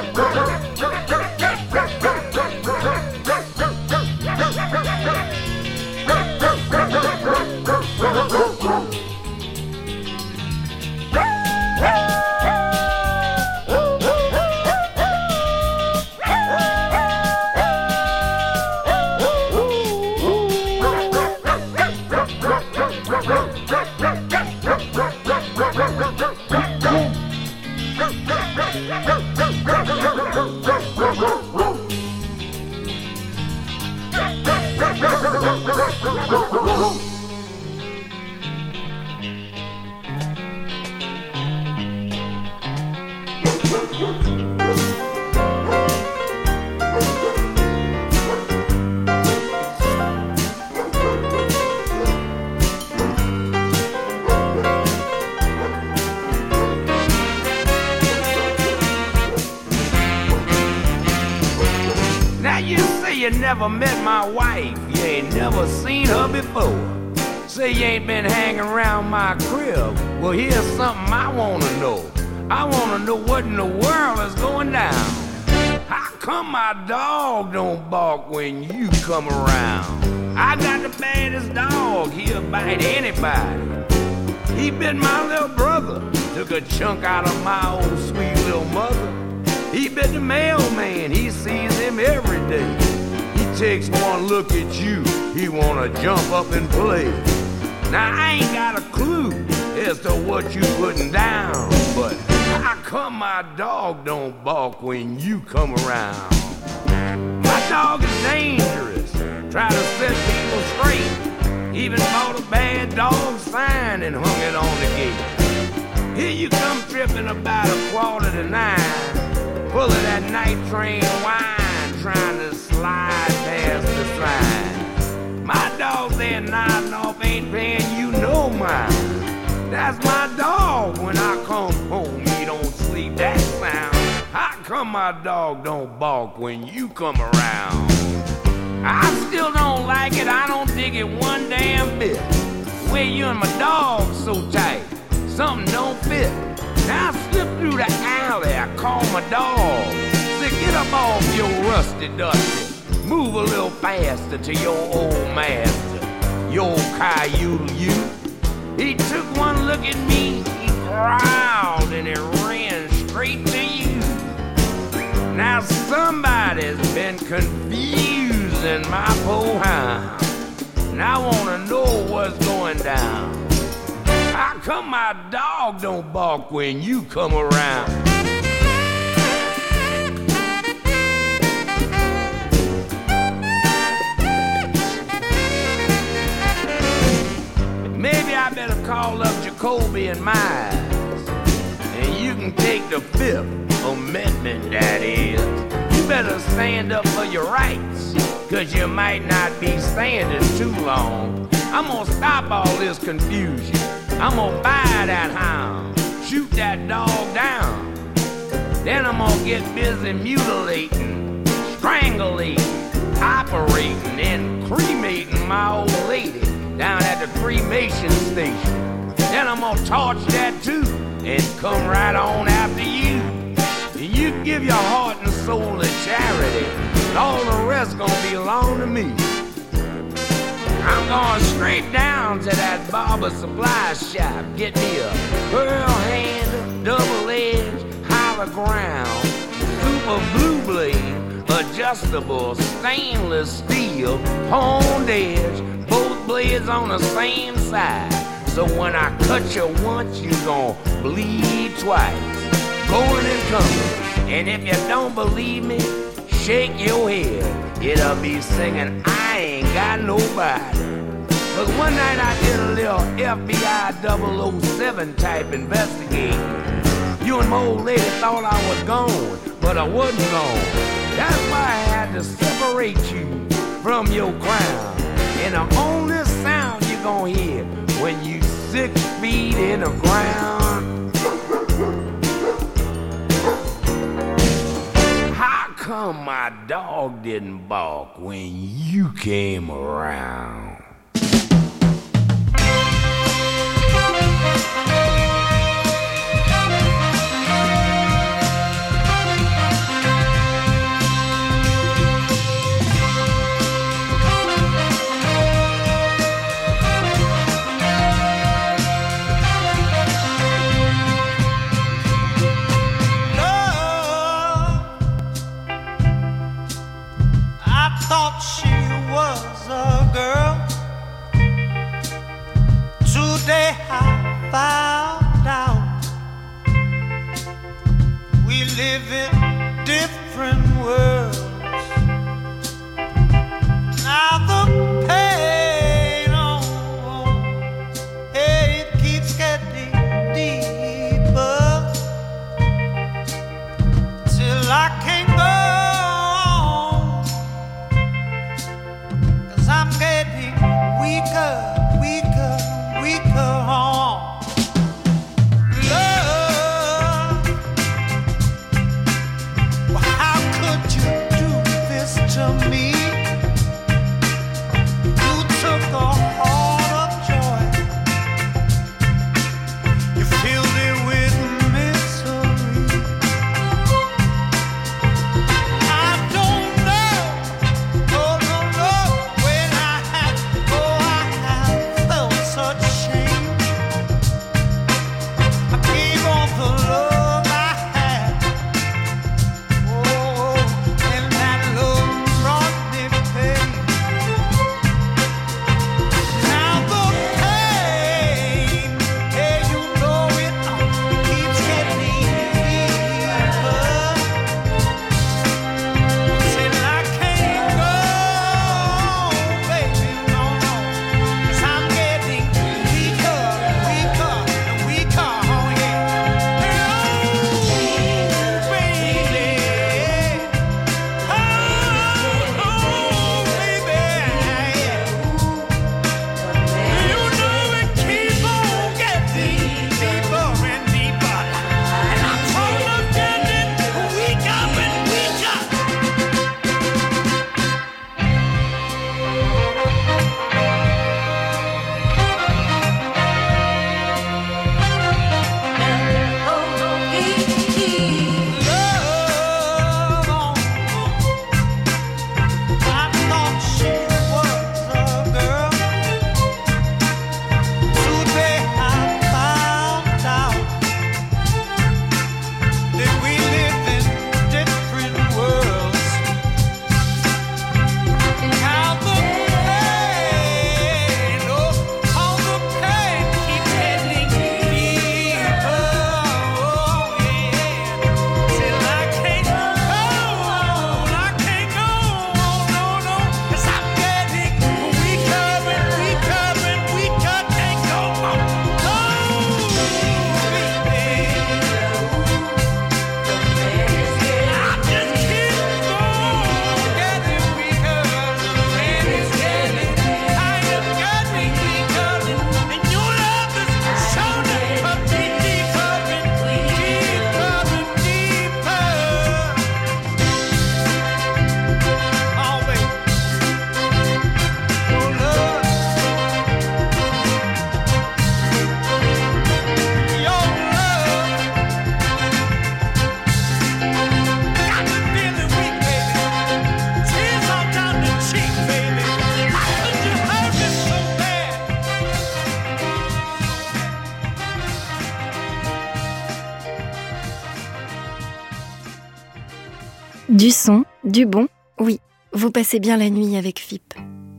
You never met my wife, you ain't never seen her before. Say you ain't been hanging around my crib. Well, here's something I wanna know. I wanna know what in the world is going down. How come my dog don't bark when you come around? I got the baddest dog, he'll bite anybody. He bit my little brother, took a chunk out of my old sweet little mother. He bit the mailman, he sees him every day. Takes one look at you, he wanna jump up and play. Now I ain't got a clue as to what you putting down, but how come my dog don't bark when you come around? My dog is dangerous, try to set people straight. Even bought a bad dog sign and hung it on the gate. Here you come tripping about 8:45, full of that night train wine, trying to slide past the sign. My dog there nodding off, ain't paying you no mind. That's my dog. When I come home, he don't sleep that sound. How come my dog don't bark when you come around? I still don't like it, I don't dig it one damn bit. The way you and my dog so tight, something don't fit. Now I slip through the alley, I call my dog. Say, get up off your rusty dusty. Move a little faster to your old master, your coyote you. He took one look at me, he growled, and it ran straight to you. Now somebody's been confusing my poor hound, and I wanna know what's going down. How come my dog don't bark when you come around? Maybe I better call up Jacoby and Miles, and you can take the Fifth Amendment, that is. You better stand up for your rights, cause you might not be standing too long. I'm gonna stop all this confusion. I'm gonna buy that hound, shoot that dog down. Then I'm gonna get busy mutilating, strangulating, operating, and cremating my old lady down at the cremation station. Then I'm gonna torch that too and come right on after you. And you give your heart and soul to charity, and all the rest gonna belong to me. I'm going straight down to that barber supply shop, get me a pearl hand, double-edged, hollow ground, super blue blade, adjustable stainless steel, honed edge, both blades on the same side. So when I cut you once, you gon' bleed twice, going and coming. And if you don't believe me, shake your head. It'll be singing, I ain't got nobody. Cause one night I did a little FBI 007 type investigating. You and my old lady thought I was gone, but I wasn't gone. That's why I had to separate you from your crown. And the only sound you gon' hear when you 6 feet in the ground. How come my dog didn't bark when you came around? thought she was a girl. Today I found out we live in different worlds. Now the pain, it keeps getting deeper till I can't go on, 'cause I'm getting weaker, weaker, weaker on. Love, well, how could you do this to me? You took a heart of joy, you filled it with misery. I don't know, oh no, no, when I have felt such shame. I gave all the love I had, oh, and that love brought me pain. Now the pain, yeah, you know it, keeps getting deeper till I can't go, baby, no, no, 'cause I'm getting weaker, weaker, and weaker, oh yeah. Oh, baby, oh, baby, yeah. You know it keep on getting deeper and deeper, and I'm sort of getting weaker and weaker. Love, I thought she was a girl. Today I found out that we live in different worlds. Now the pain, oh, all the pain keeps getting deeper, oh yeah, till I can't go on, I can't go on, no, no, 'cause I'm getting weaker and weaker and weaker, can't go on, oh, baby, I just keep on getting weaker, and it's getting, I am getting weaker, and your love is showing up deeper and deeper and deeper. Oh, baby, your love, got me feeling weak, baby. Tears all down the cheek, baby. How could you hurt me so bad? Du son, du bon, oui, vous passez bien la nuit avec FIP.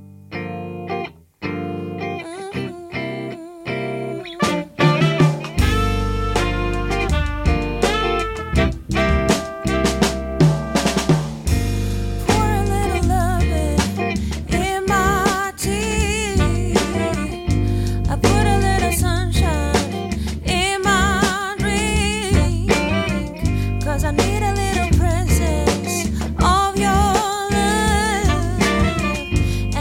Pour a little loving in my tea, I put a little sunshine in my drink, 'cause I need a little presence of your love.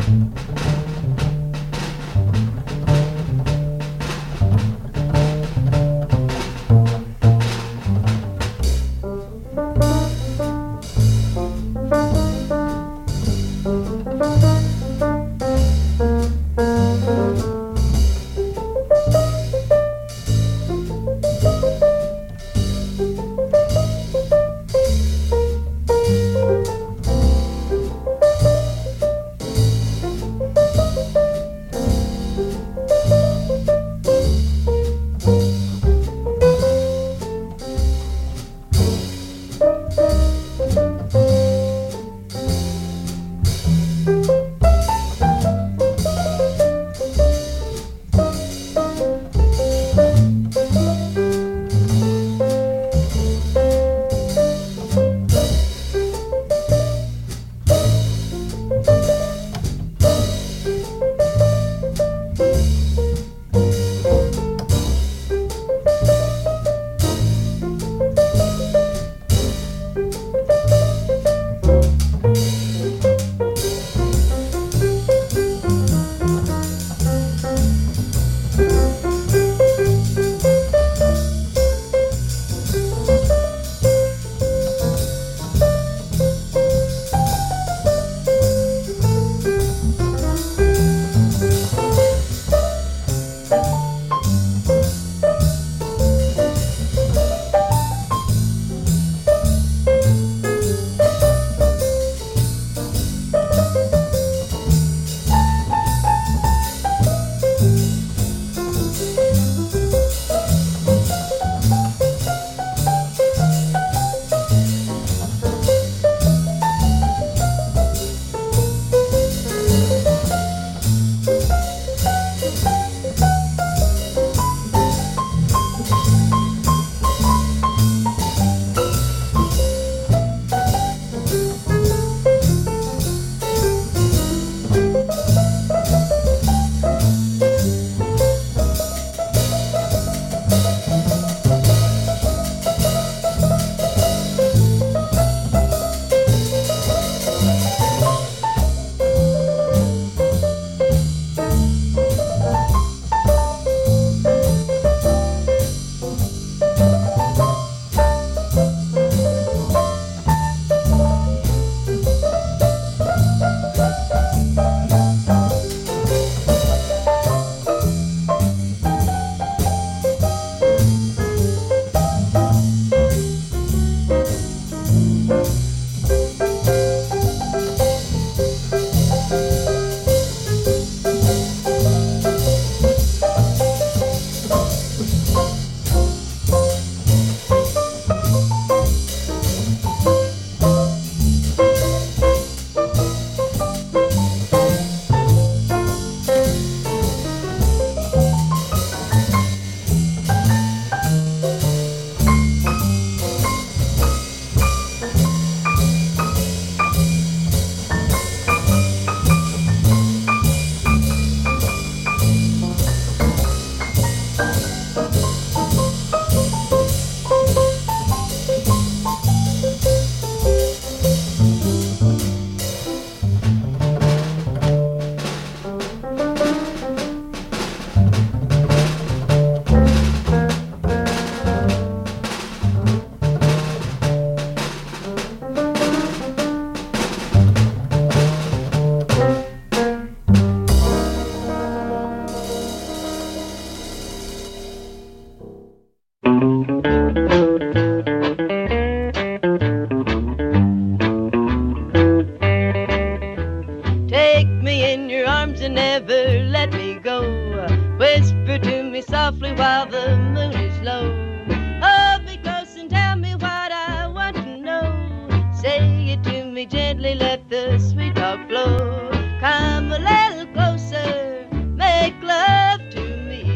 softly while the moon is low. Hold me close and tell me what I want to know. Say it to me gently, let the sweet talk flow. Come a little closer, make love to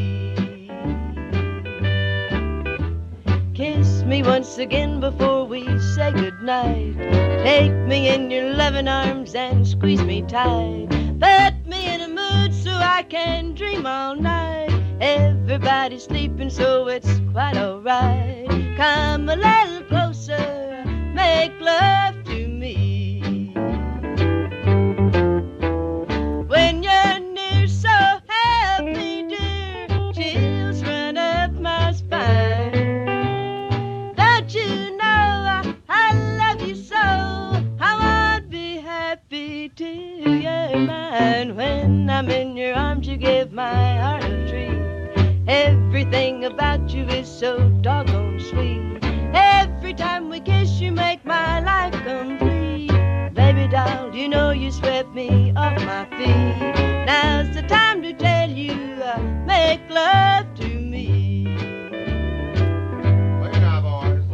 me. Kiss me once again before we say goodnight. Take me in your loving arms and squeeze me tight. Put me in a mood so I can dream all night. Everybody's sleeping so it's quite alright. Come a little closer, make love to me. you're mine. When I'm in your arms, you give my heart a treat. Everything about you is so doggone sweet. Every time we kiss, you make my life complete. Baby doll, you know you swept me off my feet. Now's the time to tell you, make love to me. Wait now, boys.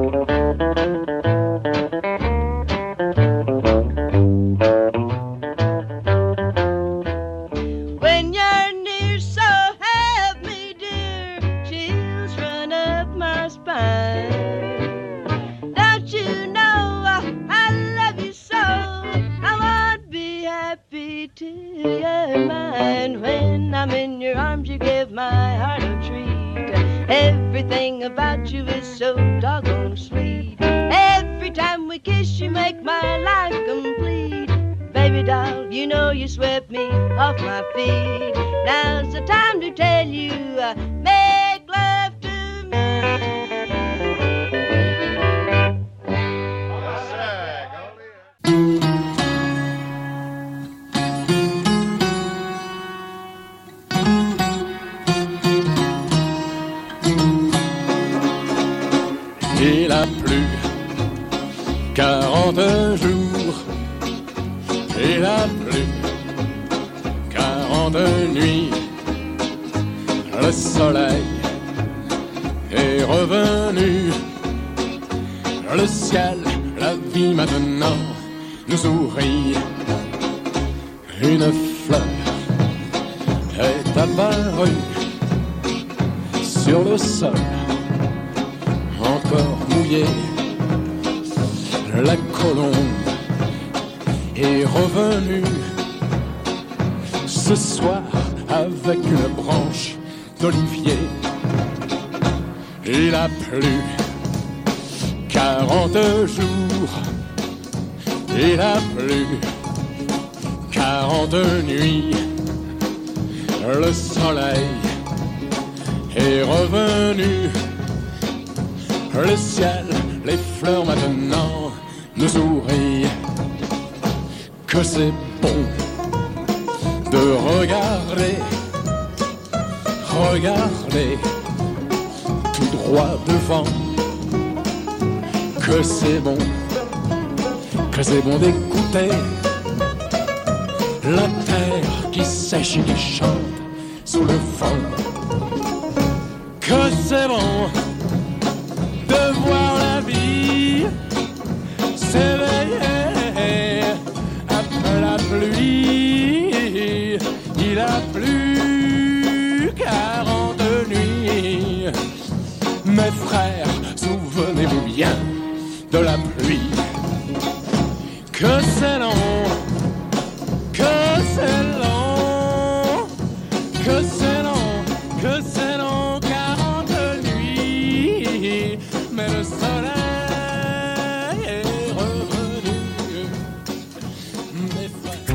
When you're near, so help me, dear, chills run up my spine. Don't you know I love you so? I won't be happy till you're mine. When I'm in your arms, you give my heart a treat. Everything about you is so doggone sweet. Every time we kiss, you make my life complete. Baby doll, you know you swept me off my feet. Now's the time to tell you, make love to me. Il a plu 40 jours, il a plu 40 nuits. Le soleil est revenu, le ciel, la vie maintenant nous sourit. Une fleur est apparue sur le sol, encore mouillé. La colombe est revenue ce soir avec une branche d'olivier. Il a plu 40 jours, il a plu 40 nuits. Le soleil est revenu, le ciel, les fleurs maintenant nous sourient. Que c'est bon de regarder, regarder tout droit devant. Que c'est bon d'écouter la terre qui sèche et qui chante sous le vent. Que c'est bon de voir la vie s'éveiller après la pluie. Il a plu 40 nuits. Mes frères, souvenez-vous bien de la pluie. Que c'est long, que c'est long, que c'est long, que c'est long, 40 nuits. Mais le soleil est revenu. Mes frères.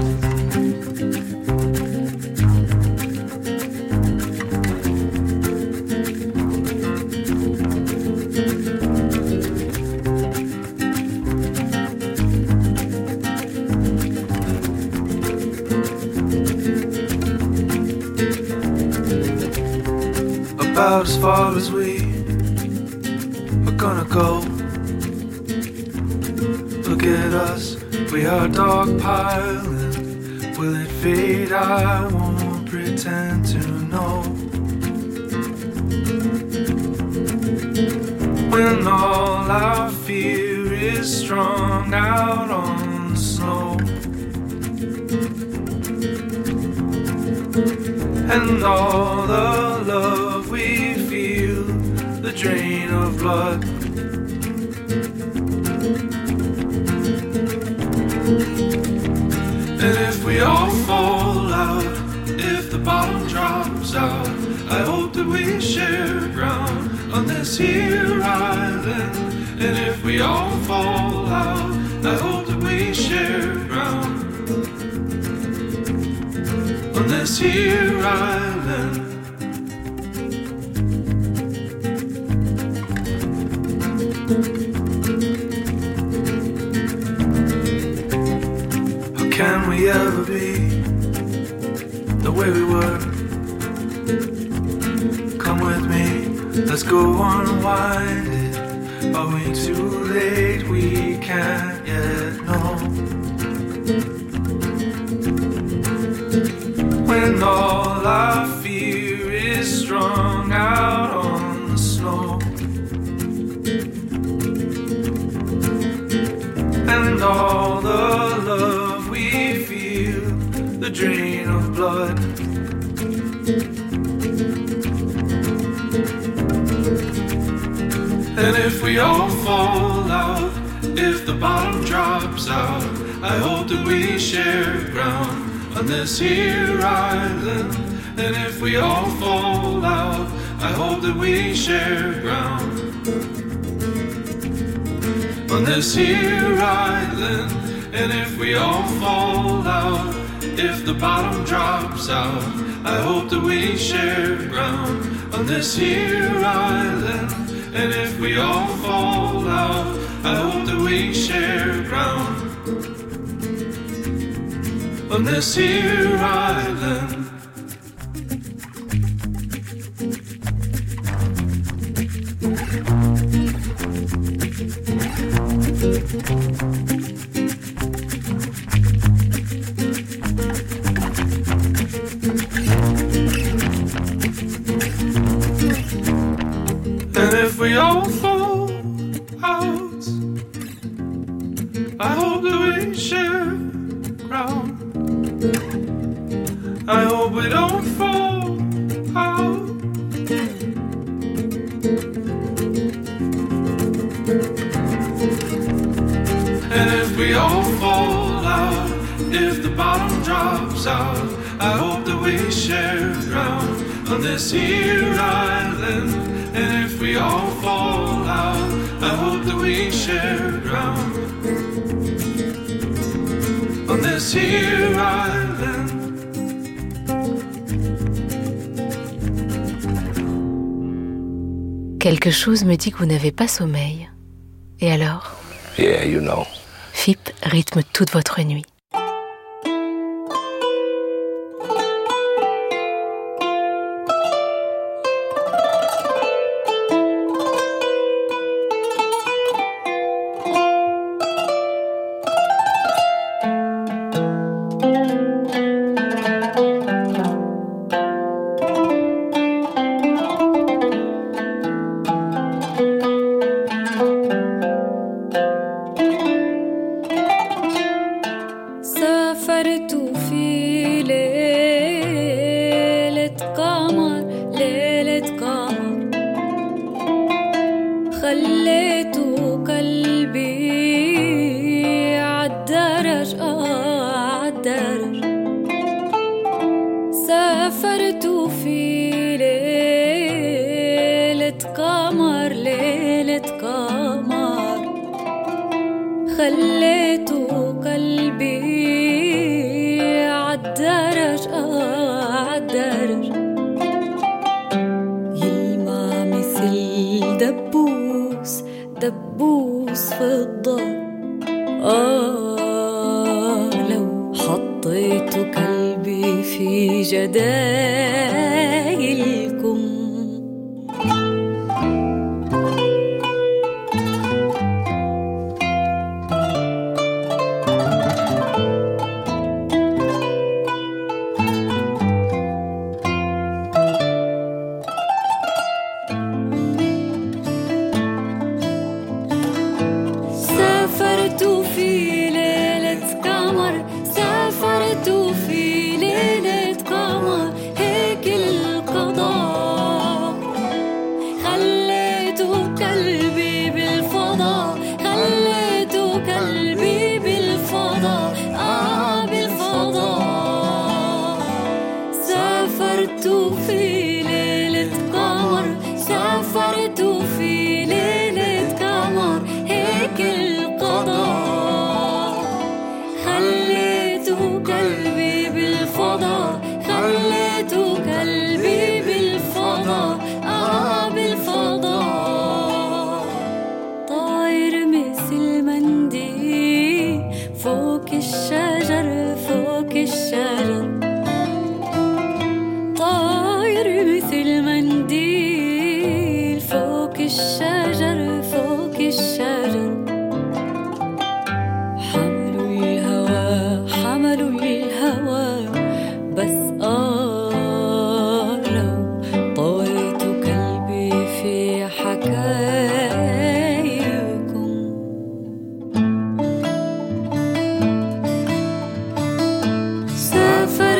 About as far as we are gonna go. Look at us, we are dogpiling. Will it fade? I won't pretend to know. When all our fear is strung out on the snow, and all the love we feel, the drain of blood. And if we all fall out, if the bottom drops out, I hope that we share ground on this here island. And if we all fall out, I hope that we share ground on this here island. How can we ever be the way we were. Come with me, let's go unwind it. Are we too late? We can't yet know. When all our fear is strung out on the snow, and all the love we feel, the drain of blood. And if we all fall out, if the bottom drops out, I hope that we share ground on this here island. And if we all fall out, I hope that we share ground on this here island. And if we all fall out, if the bottom drops out, I hope that we share ground on this here island. And if we all fall out, I hope that we share ground on this here island. And if we all fall out, I hope that we share ground. I hope we don't fall out. And if we all fall out, if the bottom drops out, I hope that we share ground on this here island. And if we all fall out, I hope that we share ground on this here island. Quelque chose me dit que vous n'avez pas sommeil. Et alors ? Yeah, you know. FIP rythme toute votre nuit. سافرت في ليلة قمر، ليلة قمر، خليت قلبي عالدرج، عالدرج. سافرت في ليلة قمر، ليلة قمر، خليت قلبي عالدرج، عالدرج. يلمع مثل دبوس، دبوس فضة. لو حطيت قلبي في جدايلكم. سافرت في ليلة قمر، سافرت في ليلة قمر، هيك القضاء. خليت قلبي بالفضاء، خليت قلبي بالفضاء، بالفضاء. سافرت في ليلة قمر، سافرت في ليلة قمر، هيك القضاء. خليت قلبي بالفضاء، خليت قلبي بالفضاء، بالفضاء. طاير مثل منديل فوق الشجر، فوق الشجر. الشجر طاير مثل منديل فوق الشجر فوق الشجر حملوا الهوى حملوا الهوى بس لو طويت قلبي في حكايكم سافر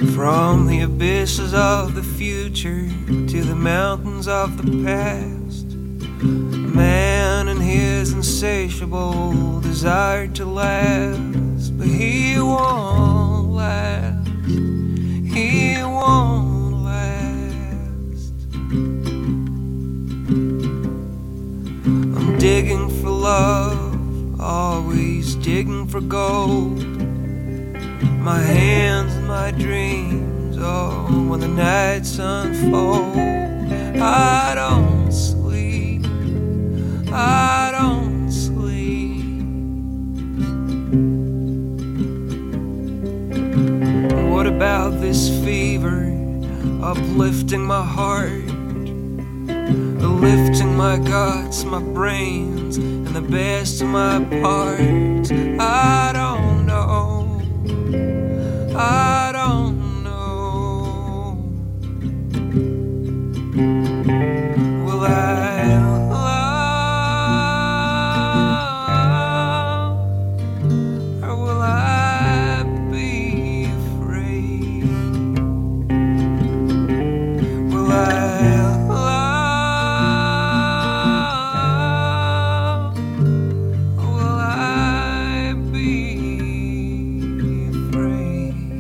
From the abysses of the future to the mountains of the past, man and his insatiable desire to last, but he won't last, he won't last. I'm digging for love, always digging for gold. My hands and my dreams, oh, when the nights unfold, I don't sleep, I don't sleep. What about this fever, uplifting my heart, lifting my guts, my brains, and the best of my parts? I don't know, I don't know. Will I love, or will I be afraid? Will I love, or will I be afraid?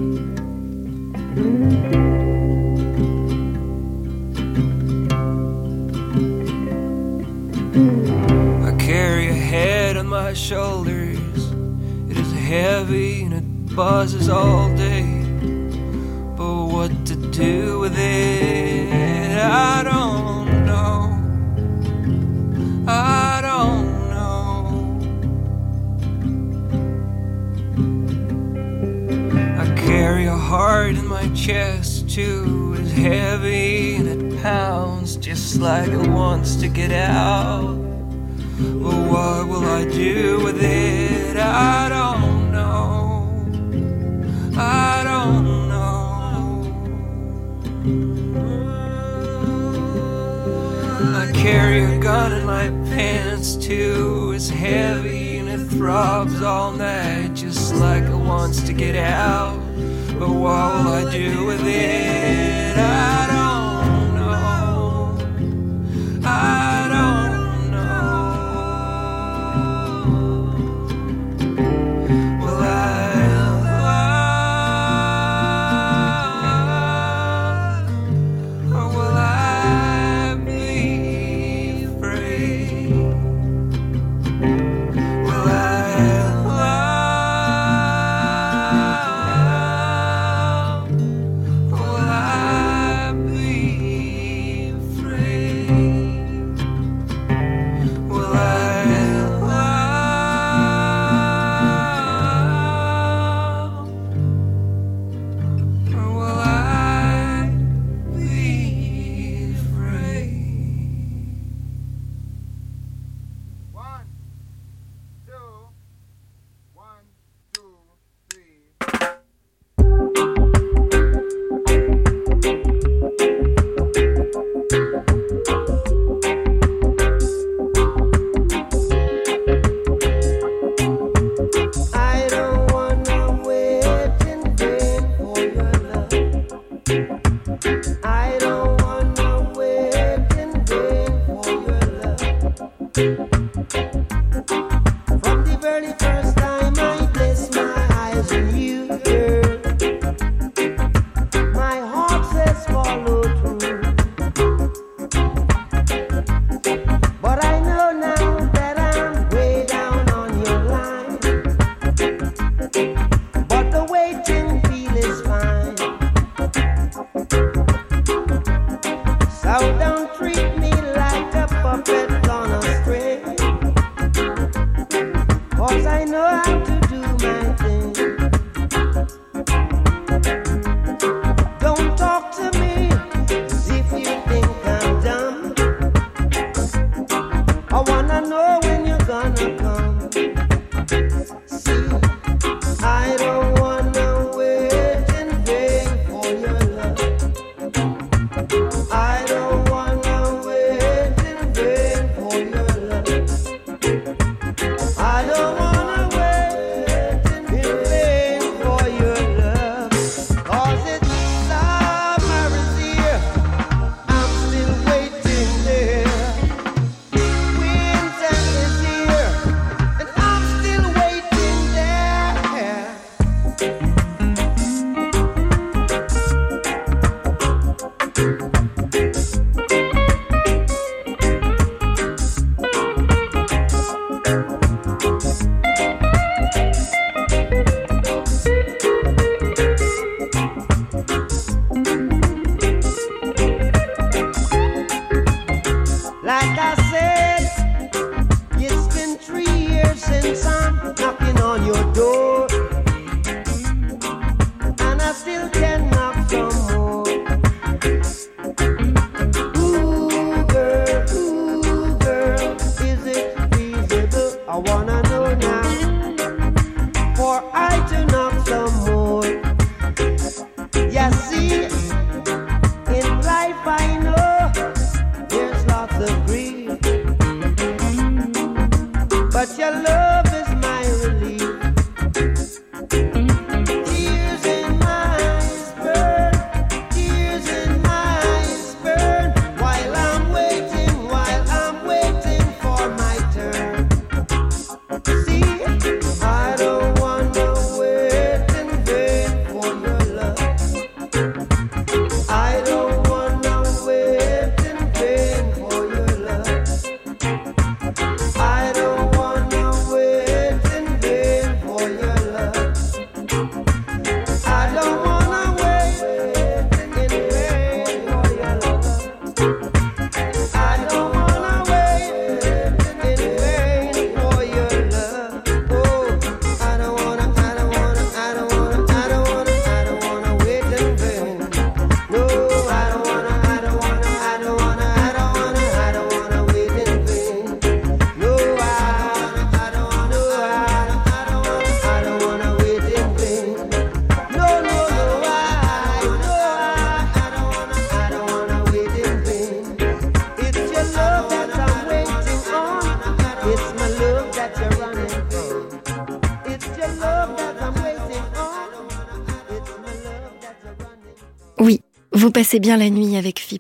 I carry a head on my shoulders. It is heavy and it buzzes all day. But what to do with it, I don't know, I don't know. I carry a heart in my chest too. It is heavy and it pounds just like it wants to get out. But what will I do with it? I don't know, I don't know. I carry a gun in my pants too. It's heavy and it throbs all night just like it wants to get out. But what will I do with it? I don't know, I don't know. Will I love, or will I be afraid? Will I love, or will I be afraid? Will I love, or will I be afraid? 1, 2, 1, 2, 3. I don't wanna wait in vain for your love. I don't wanna wait in vain for your love. From the very first time I placed my eyes on you, girl, my heart says follow through. But I know now that I'm way down on your line. But the waiting feel is fine. So don't treat me like a puppet on a string. 'Cause I know how to do my thing. Don't talk to me as if you think I'm dumb. I wanna know when you're gonna come. See, I try to knock some more. You see, in life I know there's lots of grief, but your love is my relief. Tears in my eyes burn, tears in my eyes burn, while I'm waiting for my turn. See, I don't wanna wait in vain for your love. I don't wanna wait in vain for your love. I don't wanna wait in vain for your love. I don't wanna wait in vain for your love. I don't wanna wait in vain for your love. Oh, I don't wanna wait in vain. No, I don't wanna wait in vain. No, I don't wanna wait in vain. No, I don't wanna wait in vain. It's your love that I'm waiting on. It's my love that you're running from. It's your love that I'm waiting on. It's my love that you're running from. Oui, vous passez bien la nuit avec FIP.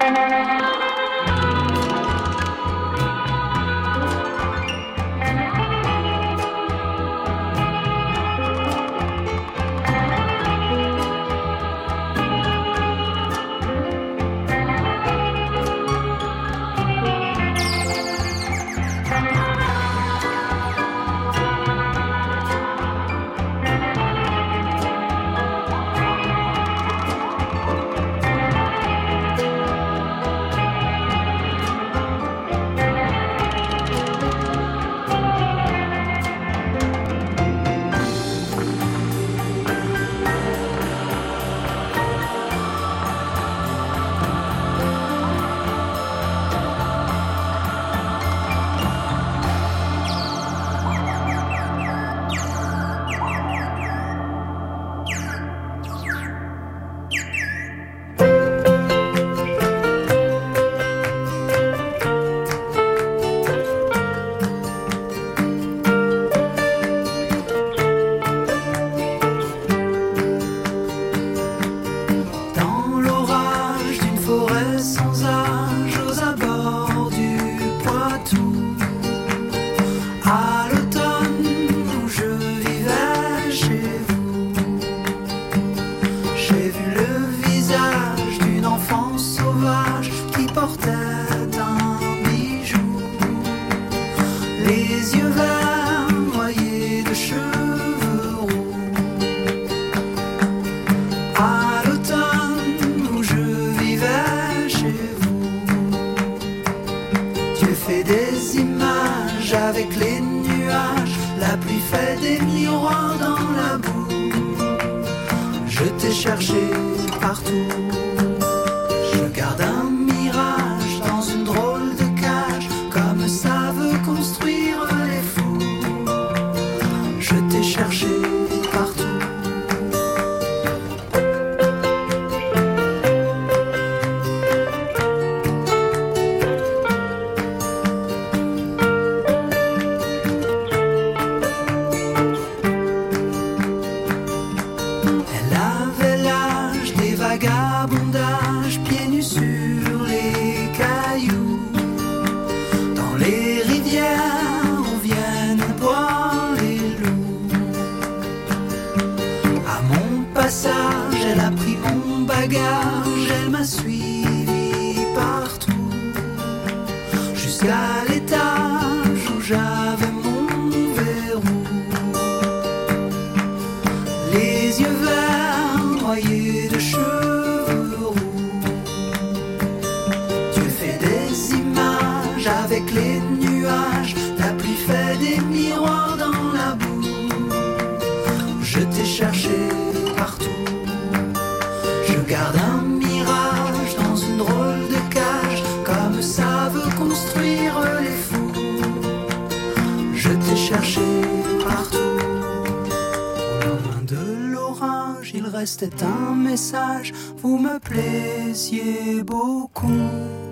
C'était un message, vous me plaisiez beaucoup,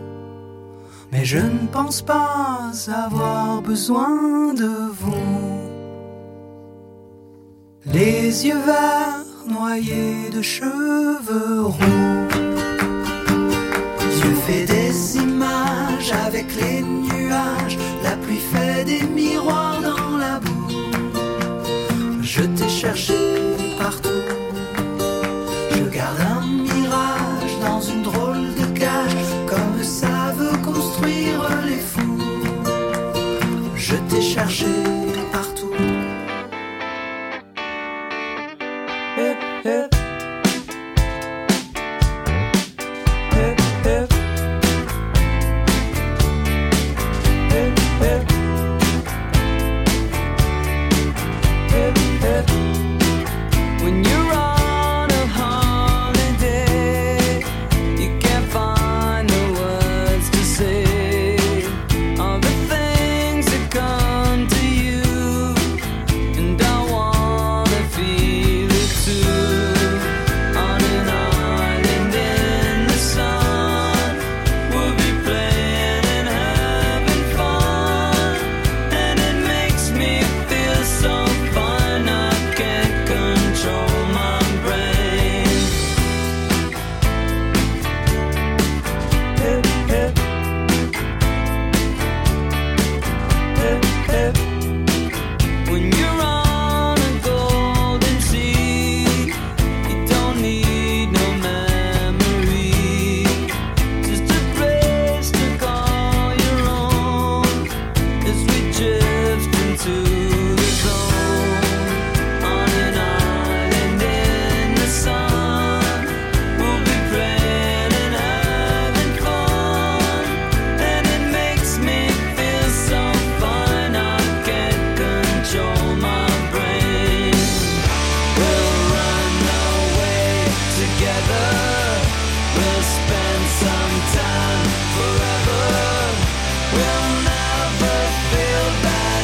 mais je ne pense pas avoir besoin de vous. Les yeux verts noyés de cheveux roux, Dieu fait des images avec les nuages, la pluie fait des miroirs dans la boue. Je t'ai cherché partout. Garde un mirage dans une drôle de cage, comme savent construire les fous. Je t'ai cherché partout. Hip, hip. spend some time forever. We'll never feel that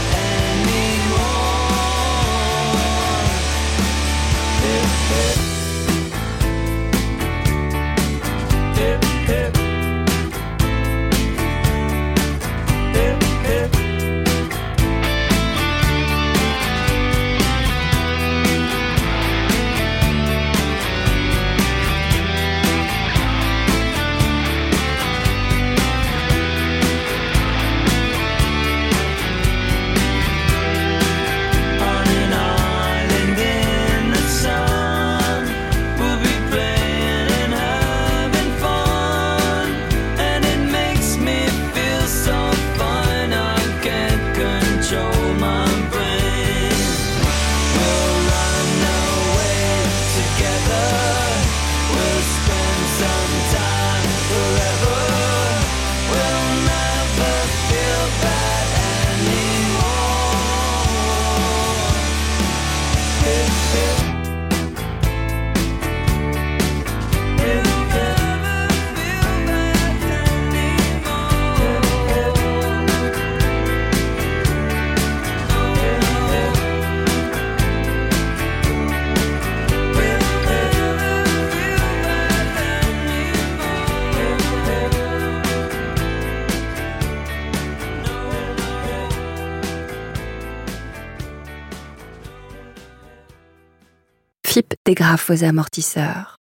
anymore. Hip, hip. Hip, hip. Hip, hip. On an island in the sun, we'll be playing and having fun, and it makes me feel so fine I can't control my brain. We'll run away together, we'll spend some time forever. We'll never feel bad anymore. Hip, hip. We'll never feel bad FIP dégrafe vos amortisseurs.